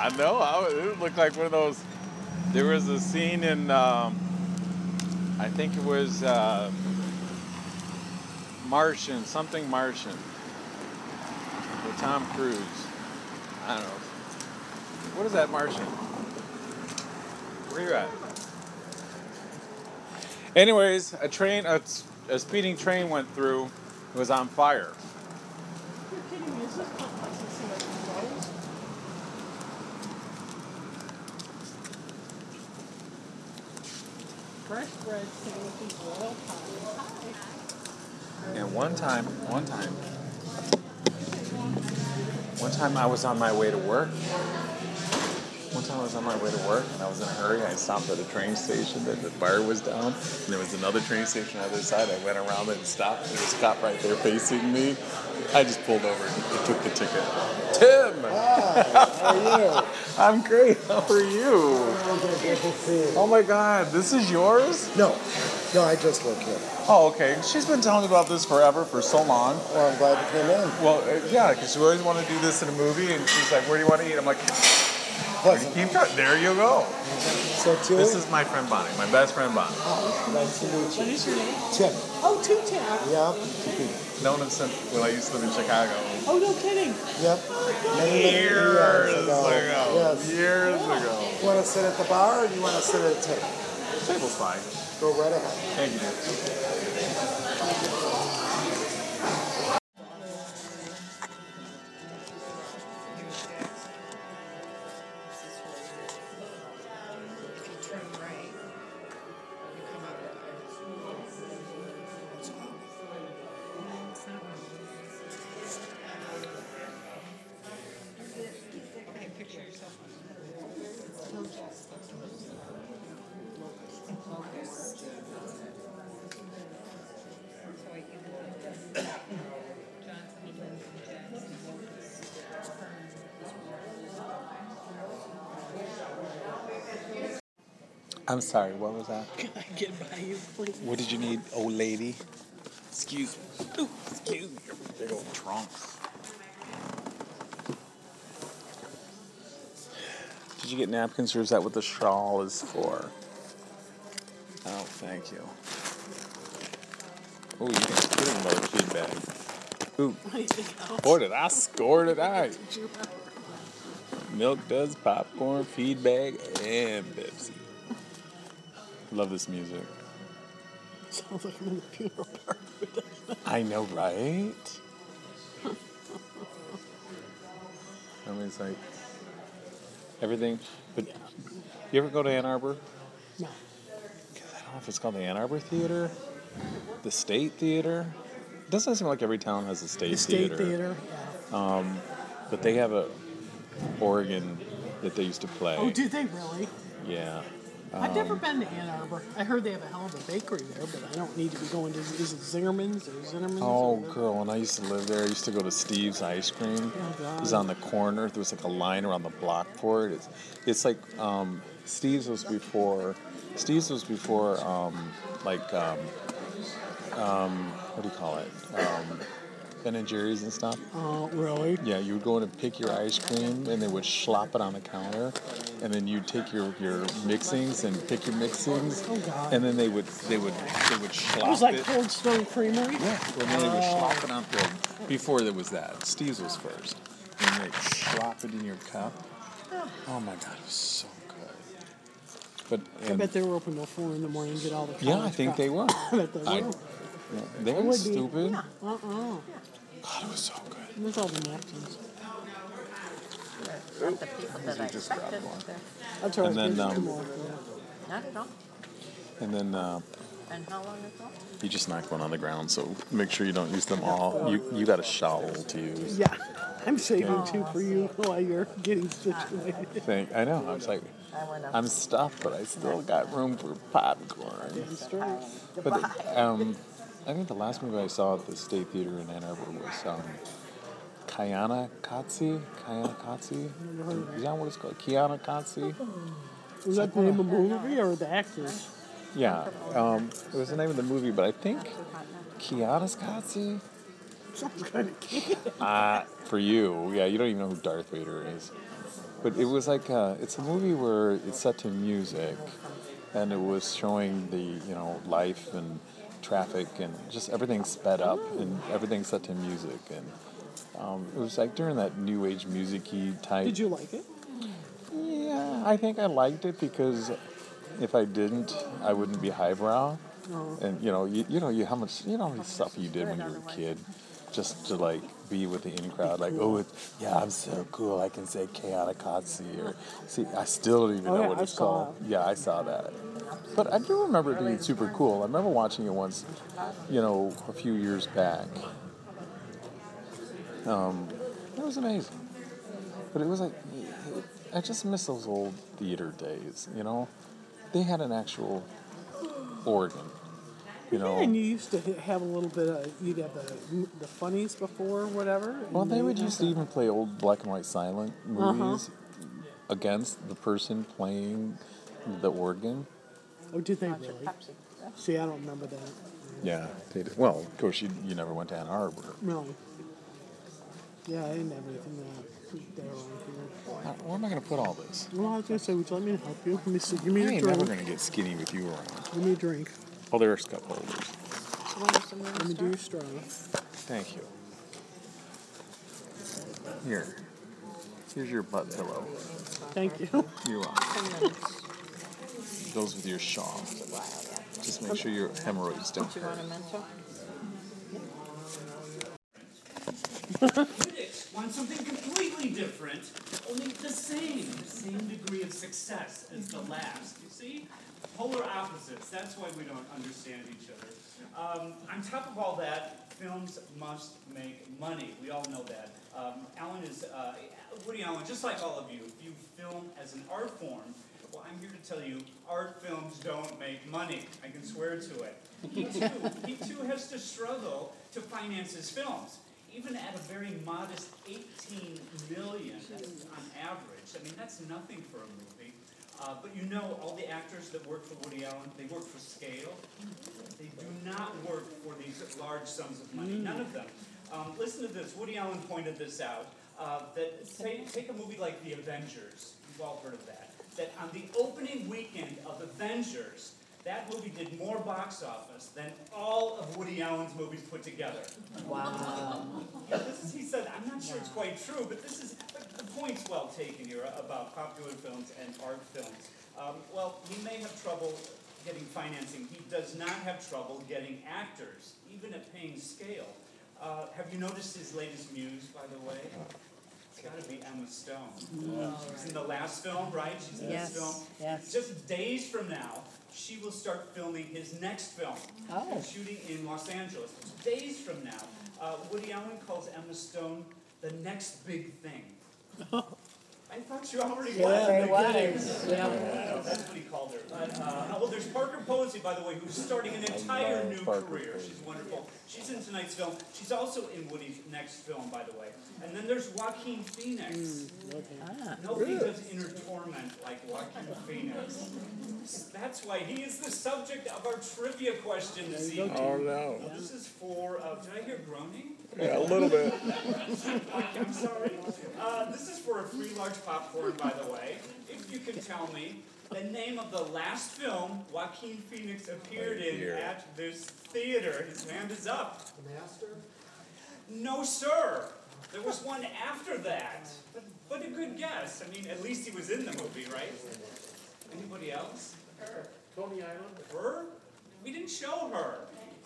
No, it looked like one of those. There was a scene in, I think it was Martian, something Martian, with Tom Cruise. I don't know. What is that Martian? Where you at? Anyways, a speeding train went through. It was on fire. You're kidding me. Is this complex to see like clothes? Fresh bread sandwiches, royal pie. Hi. And one time I was on my way to work. And I was in a hurry. I stopped at a train station and the bar was down. And there was another train station on the other side. I went around and stopped. There was a cop right there facing me. I just pulled over and took the ticket. Tim! Hi, how are you? I'm great. How are you? Oh my God, this is yours? No, I just work here. Oh, okay. She's been telling me about this forever, for so long. Well, I'm glad you came in. Well, yeah, because she always wanted to do this in a movie, and she's like, "Where do you want to eat?" I'm like, Pleasant. "Keep trying." There you go. So, Tilly? This is my friend Bonnie, my best friend Bonnie. Oh, nice to meet you. What is your name? Tim. Oh, Tim. Yep. Known him since when I used to live in Chicago. Oh, no kidding. Yep. Many Years ago. Yes. Years ago. You want to sit at the bar or do you want to sit at a table? Table's fine. Go right ahead. Thank you, dude. I'm sorry, what was that? Can I get by you, please? What did you need, old lady? Excuse me. Ooh, excuse me. Big old trunks. Did you get napkins or is that what the shawl is for? Oh, thank you. Oh, you can spit in another feed bag. Ooh, boy, did I score tonight. Milk Duds, popcorn, feed bag, and Pepsi. Love this music. Sounds like I'm in the funeral parlor. I know, right? I mean, it's like everything. But you ever go to Ann Arbor? No. I don't know if it's called the Ann Arbor Theater, the State Theater. It doesn't seem like every town has a State Theater. The State Theater, yeah. But they have a organ that they used to play. Oh, did they really? Yeah. I've never been to Ann Arbor. I heard they have a hell of a bakery there, but I don't need to be going to, is it Zingerman's or Zinnerman's? Oh, girl, when I used to live there, I used to go to Steve's Ice Cream. Oh, God. It was on the corner. There was like a line around the block for it. It's like Steve's was before, what do you call it? Ben and Jerry's and stuff. Oh, really? Yeah, you would go in and pick your ice cream, and they would slop it on the counter, and then you'd take your mixings and pick your mixings, Oh, God. and then they would slop It was like it. Cold Stone Creamery? Yeah, and then they would slop it on the. Before there was that, Steve's was first, and they'd slop it in your cup. Oh my God, it was so good. But I bet they were open till 4 in the morning and get all the college yeah, I think they were. I bet they were. Yeah, they were would be. stupid. Yeah. God, it was so good. There's all the napkins. Not the people that I You just grabbed expected. one. That's all right. And then, There's 2 more. Yeah. Not at all. And then And how long ago? you just knocked one on the ground, so make sure you don't use them all. You got a shovel to use. Yeah. I'm saving 2 for you while you're getting situated. I know. I was like, I went up. I'm stuffed, but I still got room for popcorn. But I think the last movie I saw at the State Theater in Ann Arbor was Kiana Katsi. Is that what it's called? Kiana Katsi? Was that the name of the movie or the actors? Yeah. It was the name of the movie, but I think Kiana's Katsi. Sounds kind of cute. For you, yeah, you don't even know who Darth Vader is. But it was like it's a movie where it's set to music, and it was showing the life and traffic and just everything sped up and everything set to music, and it was like during that new age music-y type. Did you like it? Yeah, I think I liked it because if I didn't, I wouldn't be highbrow. And how much stuff you did when you were a kid, just to like be with the in crowd, like I'm so cool, I can say Kayatakatsi, or see, I still don't even know what it's called. Yeah, I saw that, but I do remember it being super cool. I remember watching it once, a few years back. It was amazing, but it was like I just miss those old theater days. They had an actual organ. Yeah, and you used to have a little bit of, you'd have the funnies before, whatever. Well, they would used to even play old black and white silent movies against the person playing the organ. Oh, did they really? See, I don't remember that. Yeah, they did. Well, of course, you never went to Ann Arbor. No. Yeah, I didn't have anything there around here. Where am I going to put all this? Well, I was going to say, would you like me to help you? Let me see. Give me I your ain't drink. never going to get skinny with you around. Give me a drink. Oh, there's cup holders. So when is the movie Let me do your straw. Thank you. Here. Here's your butt pillow. Thank you. You're welcome. 10 minutes. Goes with your shawl. It's a while, yeah. Just make sure your hemorrhoids don't Do you want hurt. a mental? Critics want something completely different, only the same degree of success as the last. You see? Polar opposites. That's why we don't understand each other. On top of all that, films must make money. We all know that. Woody Allen, just like all of you, view film as an art form. Well, I'm here to tell you, art films don't make money. I can swear to it. He too has to struggle to finance his films. Even at a very modest $18 million on average. I mean, that's nothing for a movie. But all the actors that work for Woody Allen, they work for scale. They do not work for these large sums of money. None of them. Listen to this. Woody Allen pointed this out. Take a movie like The Avengers. You've all heard of that. That on the opening weekend of Avengers, that movie did more box office than all of Woody Allen's movies put together. Wow. He said, I'm not sure it's quite true, but the point's well taken here about popular films and art films. He may have trouble getting financing. He does not have trouble getting actors, even at paying scale. Have you noticed his latest muse, by the way? It's got to be Emma Stone. She's in the last film, right? She's in this film. Yes. Just days from now, she will start filming his next film. Oh. Shooting in Los Angeles. Days from now, Woody Allen calls Emma Stone the next big thing. I thought you already was. Very wise. That's what he called her. There's Parker Posey, by the way, who's starting an entire new career. She's wonderful. She's in tonight's film. She's also in Woody's next film, by the way. And then there's Joaquin Phoenix. Nobody does inner torment like Joaquin Phoenix. That's why he is the subject of our trivia question this evening. Oh, no. This is for, did I hear groaning? Yeah, a little bit. I'm sorry. This is for a free large popcorn, by the way. If you can tell me the name of the last film Joaquin Phoenix appeared in at this theater. His hand is up. The Master? No, sir. There was one after that. But a good guess. I mean, at least he was in the movie, right? Anybody else? Her. Coney Island? Her? We didn't show her.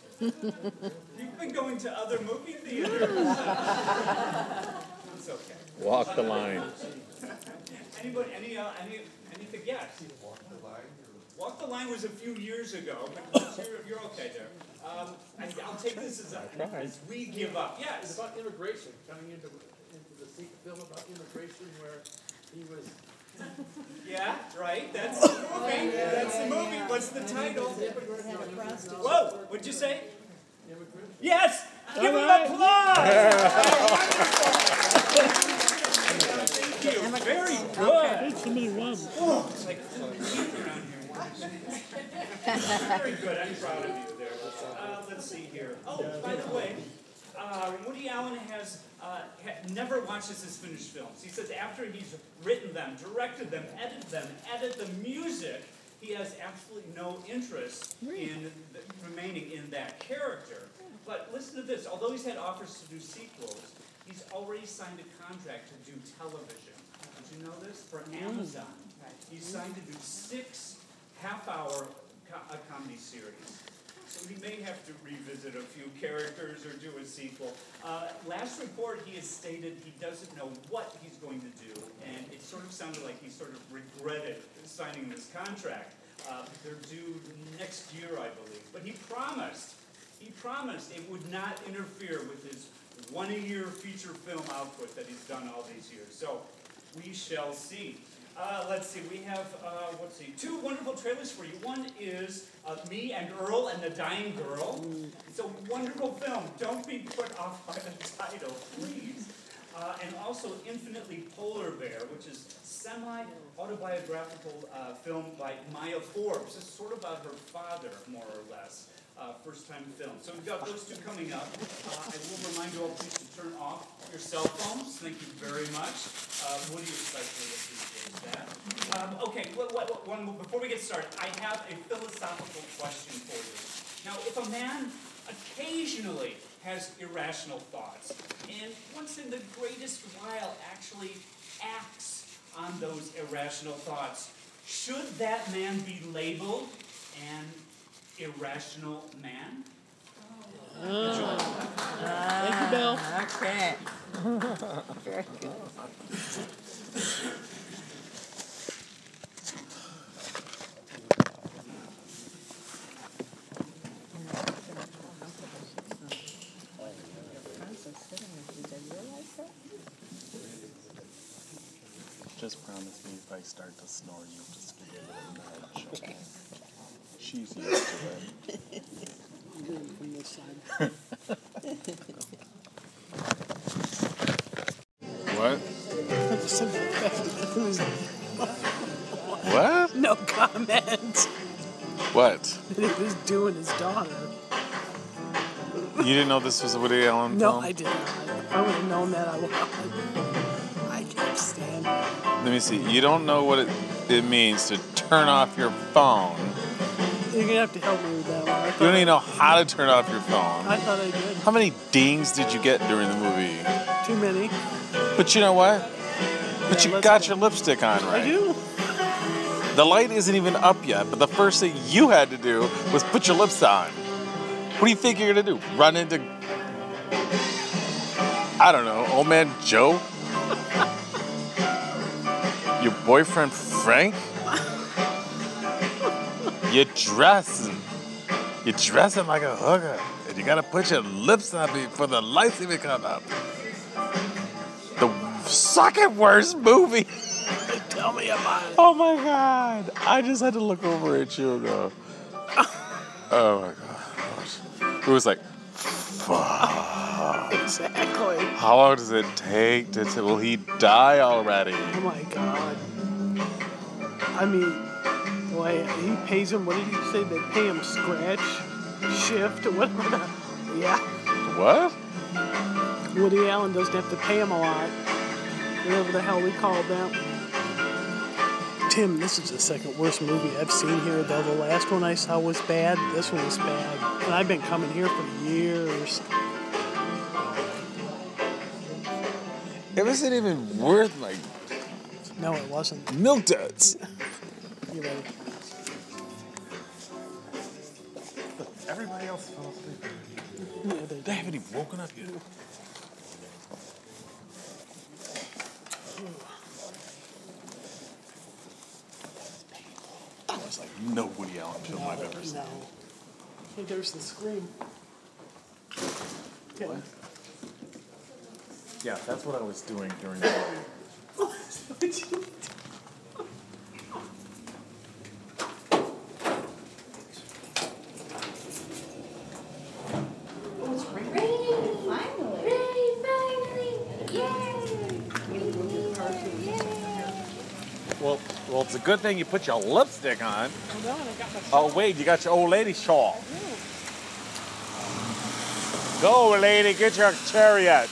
You've been going to other movie theaters. It's okay. Walk the line. Anybody? Anything? Yes. Walk the Line was a few years ago, but you're okay there. I'll take this as we give up. It's Yes. about immigration, coming into the film about immigration where he was... Yeah, right. That's the movie. That's the movie. What's the title? Whoa! What'd you say? Yes. Give him applause. Thank you. Very good. Somebody won. It's like around here. Very good. I'm proud of you there. Let's see here. Oh, by the way, Woody Allen has never watches his finished films. He says after he's written them, directed them, edited the music, he has absolutely no interest in remaining in that character. But listen to this. Although he's had offers to do sequels, he's already signed a contract to do television. Did you know this? For Amazon. He's signed to do 6 half-hour comedy series. So he may have to revisit a few characters or do a sequel. Last report, he has stated he doesn't know what he's going to do, and it sort of sounded like he sort of regretted signing this contract. They're due next year, I believe. But he promised it would not interfere with his one-a-year feature film output that he's done all these years. So we shall see. Let's see, we have, 2 wonderful trailers for you. One is Me and Earl and the Dying Girl. It's a wonderful film. Don't be put off by the title, please. And also Infinitely Polar Bear, which is semi-autobiographical film by Maya Forbes. It's sort of about her father, more or less. First-time film. So we've got those 2 coming up. I will remind you all, please, to turn off your cell phones. Thank you very much. Woody especially appreciates that. Okay, before we get started, I have a philosophical question for you. Now, if a man occasionally has irrational thoughts, and once in the greatest while actually acts on those irrational thoughts, should that man be labeled an irrational man? Thank you, Bill. Okay. Very good. Just promise me if I start to snore, you just give me a little nudge. She's used to it. From this side. What? What? No comment. What? He was doing his daughter. You didn't know this was a Woody Allen No, film? I didn't. I would have known that. I can't stand it. Let me see. You don't know what it means to turn off your phone. You're gonna have to help me with that one. You don't even know how to turn off your phone. I thought I did. How many dings did you get during the movie? Too many. But you know what? But Yeah, you let's got go. your lipstick on, right? I do. The light isn't even up yet, but the first thing you had to do was put your lips on. What do you think you're gonna do? Run into, I don't know, old man Joe? Your boyfriend Frank? You're dressing like a hooker, and you gotta put your lips on before the lights even come up. The second worst movie. Tell me about it. Oh my God! I just had to look over at you and go, oh my gosh. It was like, fuck. Exactly. How long does it take will he die already? Oh my God. I mean, boy, he pays him, what did he say? They pay him scratch, shift, or whatever. Yeah. What? Woody Allen doesn't have to pay him a lot. Whatever the hell we called that. Tim, this is the second worst movie I've seen here, though. The last one I saw was bad. This one was bad. And I've been coming here for years. It wasn't even worth like No, it wasn't. milk duds. You ready? Everybody else fell asleep. Yeah, They haven't even woken up yet. That was like no Woody Allen film I've ever seen. No. Hey, there's the scream. Okay. Yeah, that's what I was doing during the movie. Well, it's a good thing you put your lipstick on. Oh, no, I got my Oh, wait, you got your old lady shawl. Go, lady, get your chariot.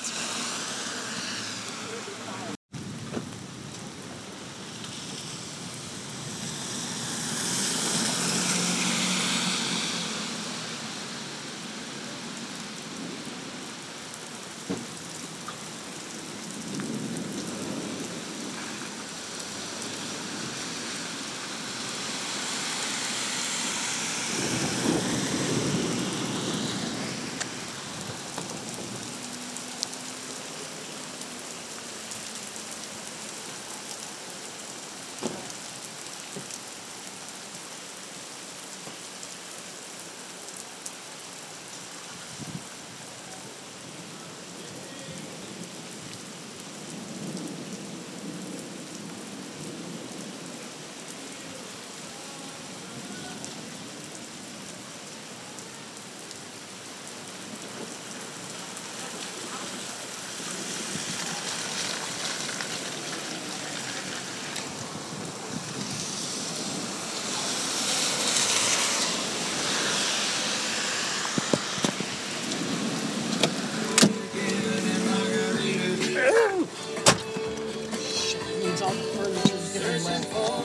Means all the furniture's getting wet.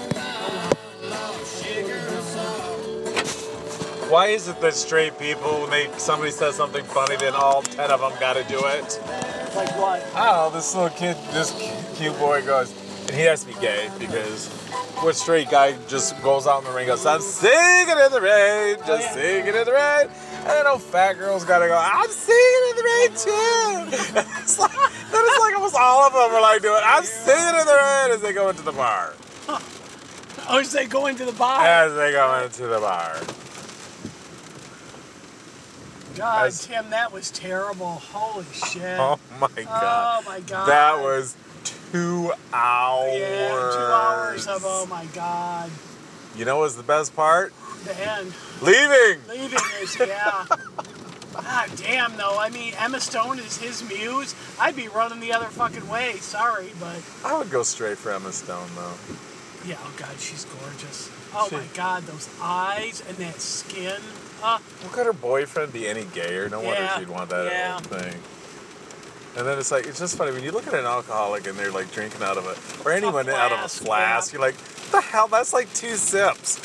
Why is it that straight people, when somebody says something funny, then all 10 of them got to do it? Like what? I don't know, this little kid, this cute boy goes, and he has to be gay because what straight guy just goes out in the rain and goes, I'm singing in the rain, just singing in the rain. And then old fat girls got to go, I'm singing in the rain too. It's like almost all of them are like doing, I'm singing in the rain as they go into the bar. Oh, as they go into the bar? As they go into the bar. God, Tim, that was terrible. Holy shit. Oh my God. Oh my God. That was 2 hours. Yeah, 2 hours of oh my God. You know what's the best part? The end. Leaving. Leaving is, yeah. God damn, though. I mean, Emma Stone is his muse. I'd be running the other fucking way. Sorry, but... I would go straight for Emma Stone, though. Yeah, oh God, she's gorgeous. Oh She- my God, those eyes and that skin. Well, could her boyfriend be any gayer? No wonder Yeah, she'd want that yeah. old thing. And then it's like, it's just funny, when you look at an alcoholic and they're like drinking out of it, or anyone out of a flask, flask, yeah. you're like, what the hell? That's like 2 sips.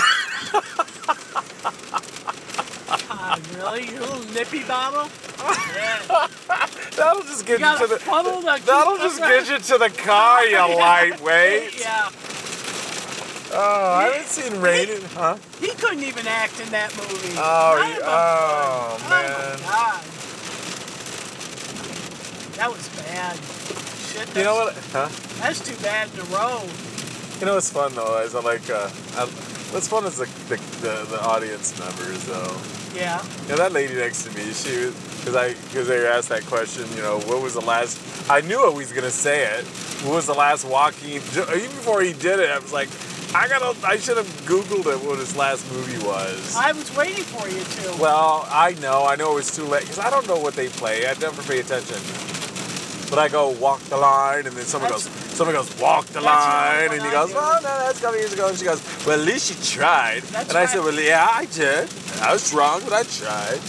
God, really? Your little nippy bottle? Yeah. That'll just get You you got to a the. funnel to keep That'll the just rest? get you to the car, you lightweight. Yeah. Oh, I haven't seen Rain. Huh? He couldn't even act in that movie. Oh, None of them oh could. man. Oh my God. That was bad. Shit. You know what? Huh? That's too bad in a row. You know what's fun though is what's fun is the audience members though. Yeah. You know that lady next to me, she because they asked that question. You know, what was the last? I knew I was gonna say it. What was the last Joaquin? Even before he did it, I was like, I should have Googled it. What his last movie was. I was waiting for you to. Well, I know it was too late because I don't know what they play. I never pay attention. But I go walk the line, and then someone goes walk the That's the line, only and he one I goes, do. well, no, that's a couple years ago. And she goes, well, at least you tried. That's and I right. said, well, yeah, I did. I was wrong, but I tried.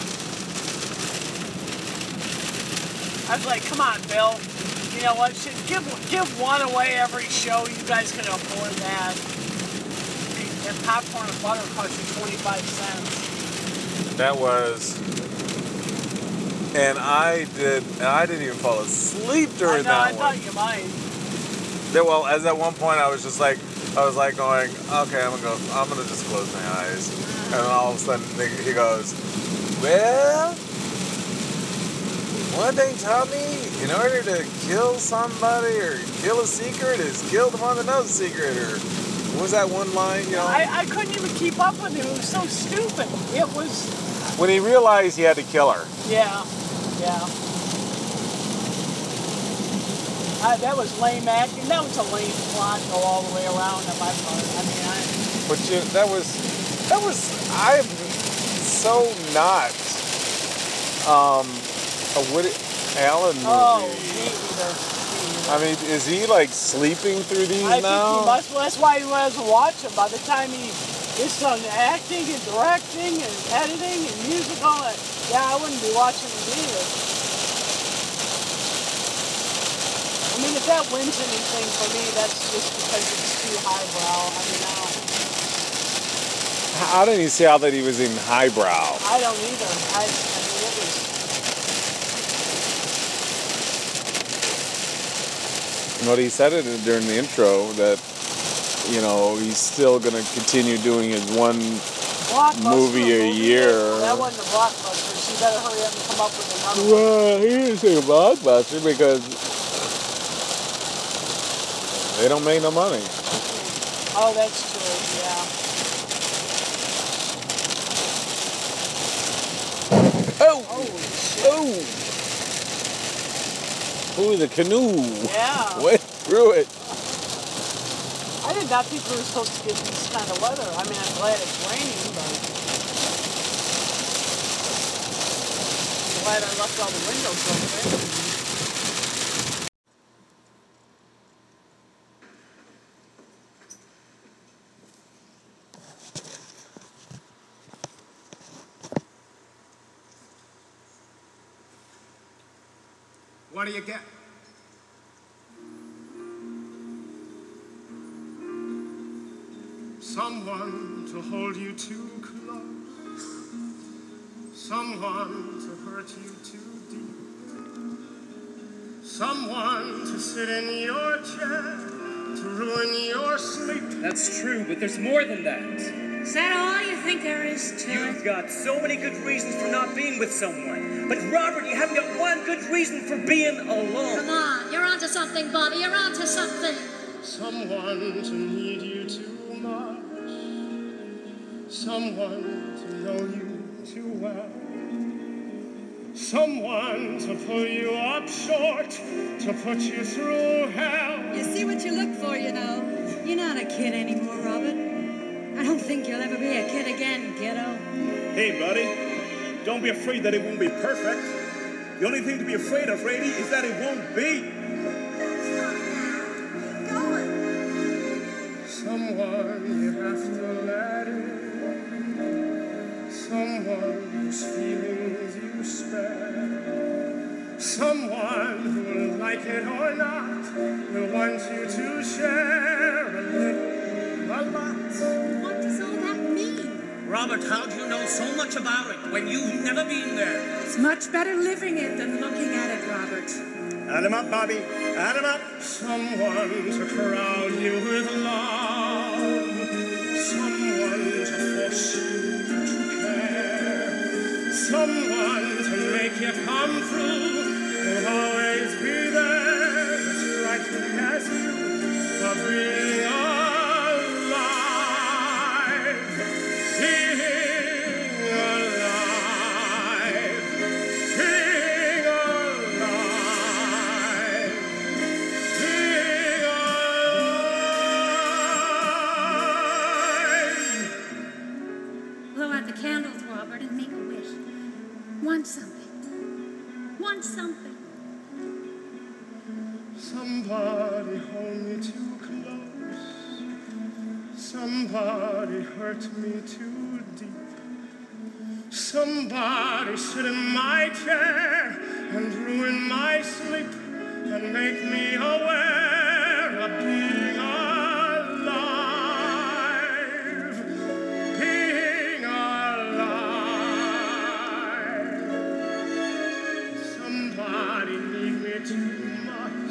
I was like, come on, Bill. You know what? Give one away every show. You guys can afford that. And popcorn and butter cost you 25 cents. That was, and I didn't even fall asleep during I that one. thought you might. Well, as at one point I was going, okay, I'm gonna just close my eyes, and then all of a sudden he goes, well, one thing taught me, in order to kill somebody or kill a secret is kill the one that knows the secret, or what was that one line, you know? I couldn't even keep up with it. It was so stupid. It was, When he realized he had to kill her. yeah. That was lame acting. That was a lame plot go all the way around on my part. I mean, But I'm so not a Woody Allen movie. oh, me either. I mean, is he like sleeping through these I now? think he must. Well, that's why he was watching. By the time he It's on acting and directing and editing and music, all that. Yeah, I wouldn't be watching it either. I mean, if that wins anything for me, that's just because it's too highbrow. I mean, I don't. I didn't see how that he was even highbrow. I don't either. I mean, it was. But he said it during the intro that, you know, he's still going to continue doing his one movie a year. That wasn't a blockbuster, so you better hurry up and come up with another one. Well, he didn't say a blockbuster because they don't make no money. Oh, that's true, yeah. Oh! Holy shit. Oh! Ooh, the canoe Yeah. went through it. I did not think we were supposed to get this kind of weather. I mean, I'm glad it's raining, but I'm glad I left all the windows open. What do you get? Someone to hold you too close. Someone to hurt you too deep. Someone to sit in your chair, to ruin your sleep. That's true, but there's more than that. Is that all you think there is to it? You've got so many good reasons for not being with someone. But Robert, you haven't got one good reason for being alone. Come on, you're onto something, Bobby. You're onto something. Someone to need you too much. Someone to know you too well. Someone to pull you up short, to put you through hell. You see what you look for, you know. You're not a kid anymore, Robert. I don't think you'll ever be a kid again, kiddo. Hey, buddy. Don't be afraid that it won't be perfect. The only thing to be afraid of, Rady, is that it won't be. Someone you have to let in. Someone whose feelings you spare. Someone who will like it or not, will want you to share a little, a lot. What does all that mean? Robert, how do you know so much about it when you've never been there? It's much better living it than looking at it, Robert. Add him up, Bobby. Add him up. Someone to crowd you with love. Someone to force you to care. Someone to make you come through. Will always be there. It's like the as you of being alive. Being alive. Being alive. Being alive. Blow out the candles, Robert, and make a wish. Want something. Want something. Somebody hold me too close. Somebody hurt me too deep. Somebody sit in my chair and ruin my sleep and make me aware of being alive. Being alive. Somebody need me too much.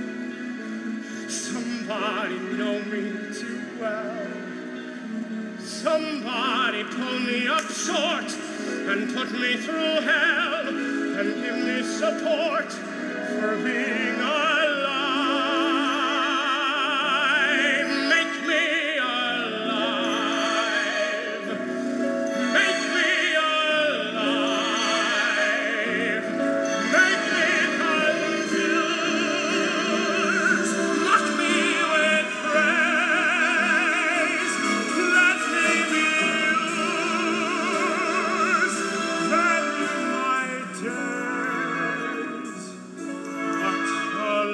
Somebody know me too well. Somebody pull me up short and put me through hell and give me support for being alive. Make me alive. Make me alive. Make me confused. Mock me with praise. Let me be used. Then my days. But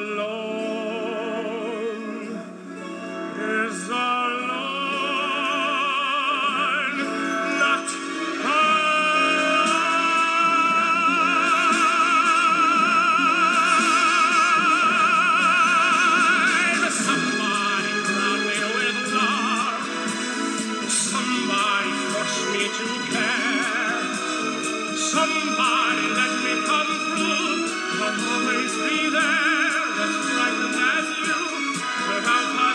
Somebody let me come through. I'll always be there, as frightened as you, to help us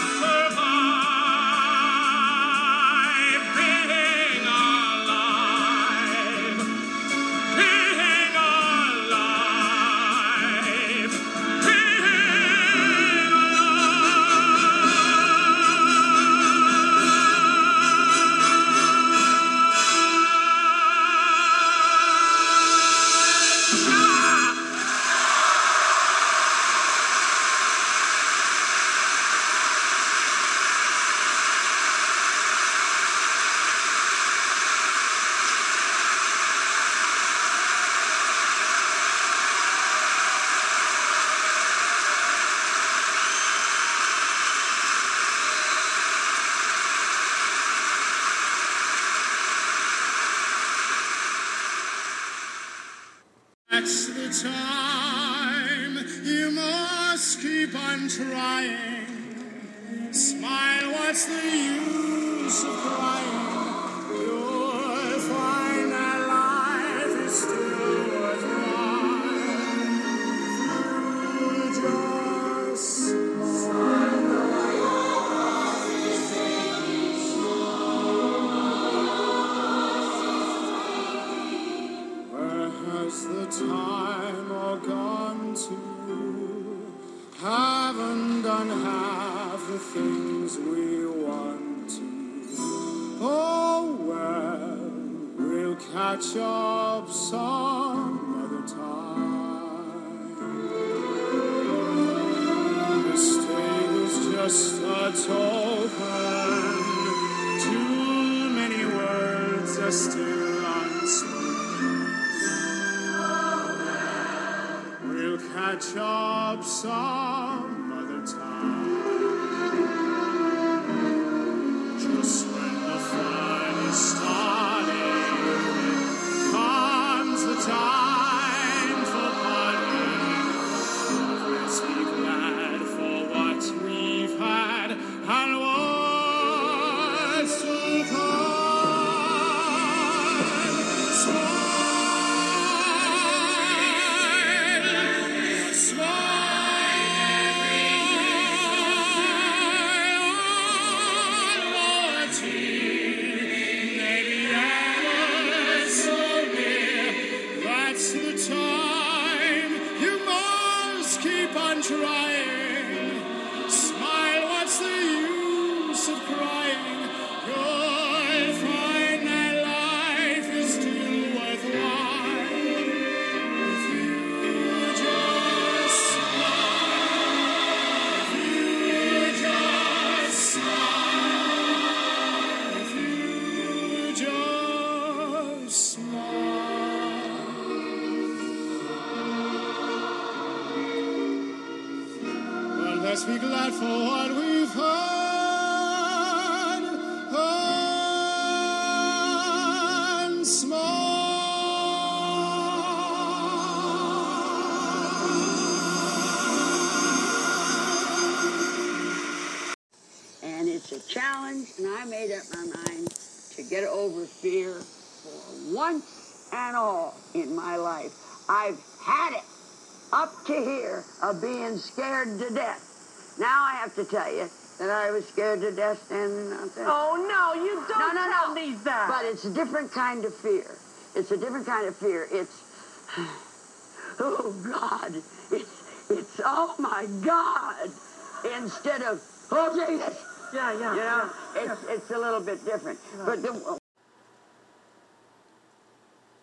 survive. Being alive, being alive, being That's the time, you must keep on trying. Smile, what's the use of crying? You'll find that life is still worthwhile. You just has the time all gone to? Haven't done half the things we want to. Oh well, we'll catch up some other time. Mistake is just a token. Too many words are still unspoken. We'll catch up some other time. Just when the fun is starting, comes the time for parting. Let's be glad for what we've had and what's to come. Trying, smile, what's the use of crying? You'll find that life is still worthwhile if you just smile, if you just smile, if you just smile. Let's be glad for what we've heard and smile. And it's a challenge, and I made up my mind to get over fear for once and all in my life. I've had it up to here of being scared to death. Now I have to tell you that I was scared to death standing out there. Oh, no, you don't tell me that. But it's a different kind of fear. It's a different kind of fear. It's, oh, God. It's oh, my God. Instead of, oh, Jesus. Yeah. You know, it's a little bit different. But